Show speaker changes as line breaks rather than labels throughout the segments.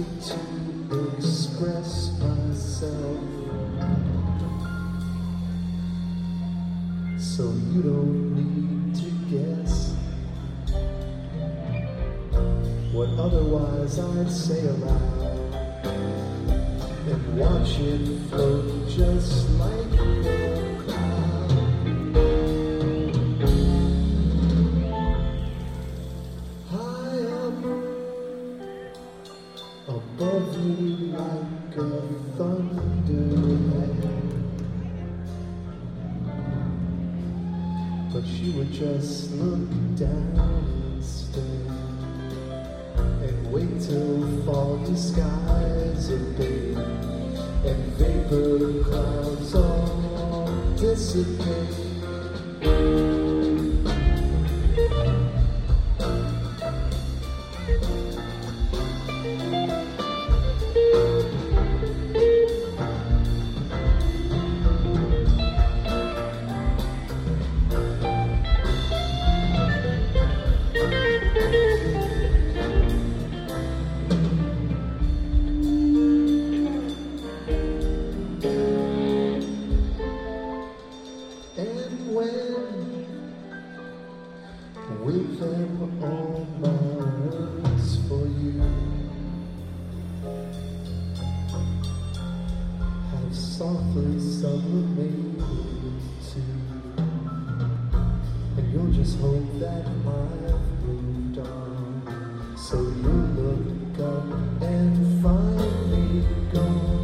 to express myself, so you don't need to guess what otherwise I'd say aloud, and watch it float just like a cloud. High up above you like a thunderhead, but you would just look down instead and wait till foggy skies abate and vapor clouds all dissipate. With them all my words for you have softly sublimated too, and you'll just hope that I've moved on, so you'll look up and find me gone.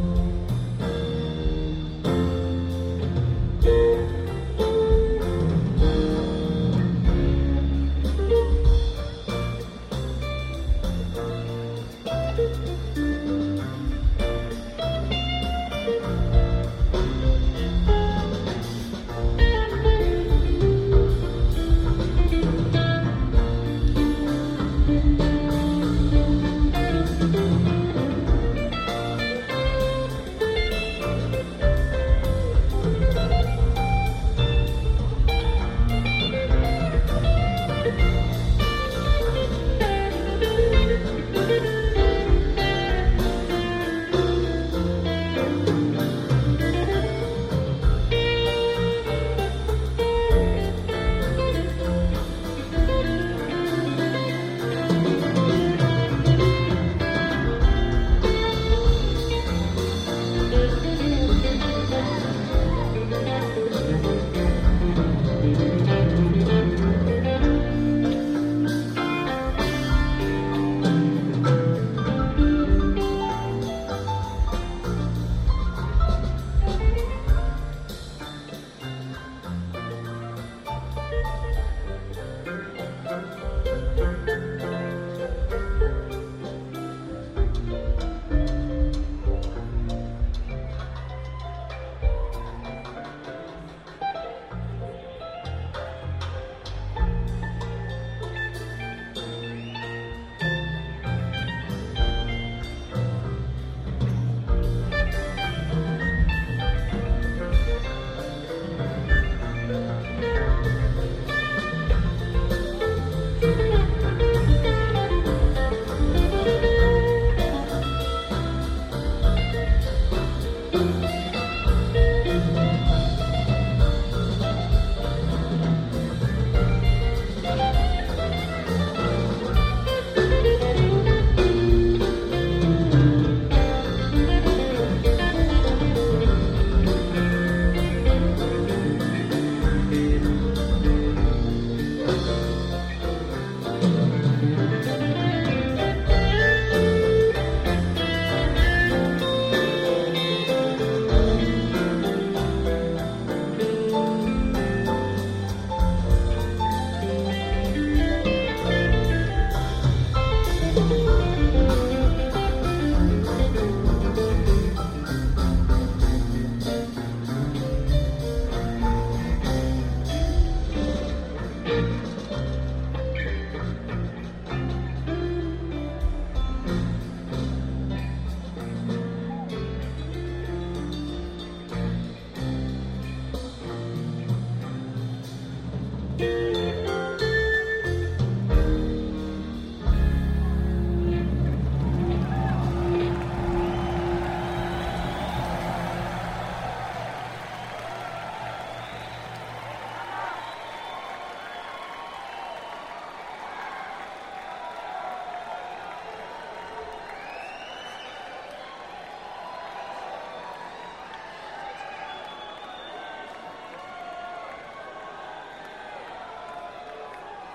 you.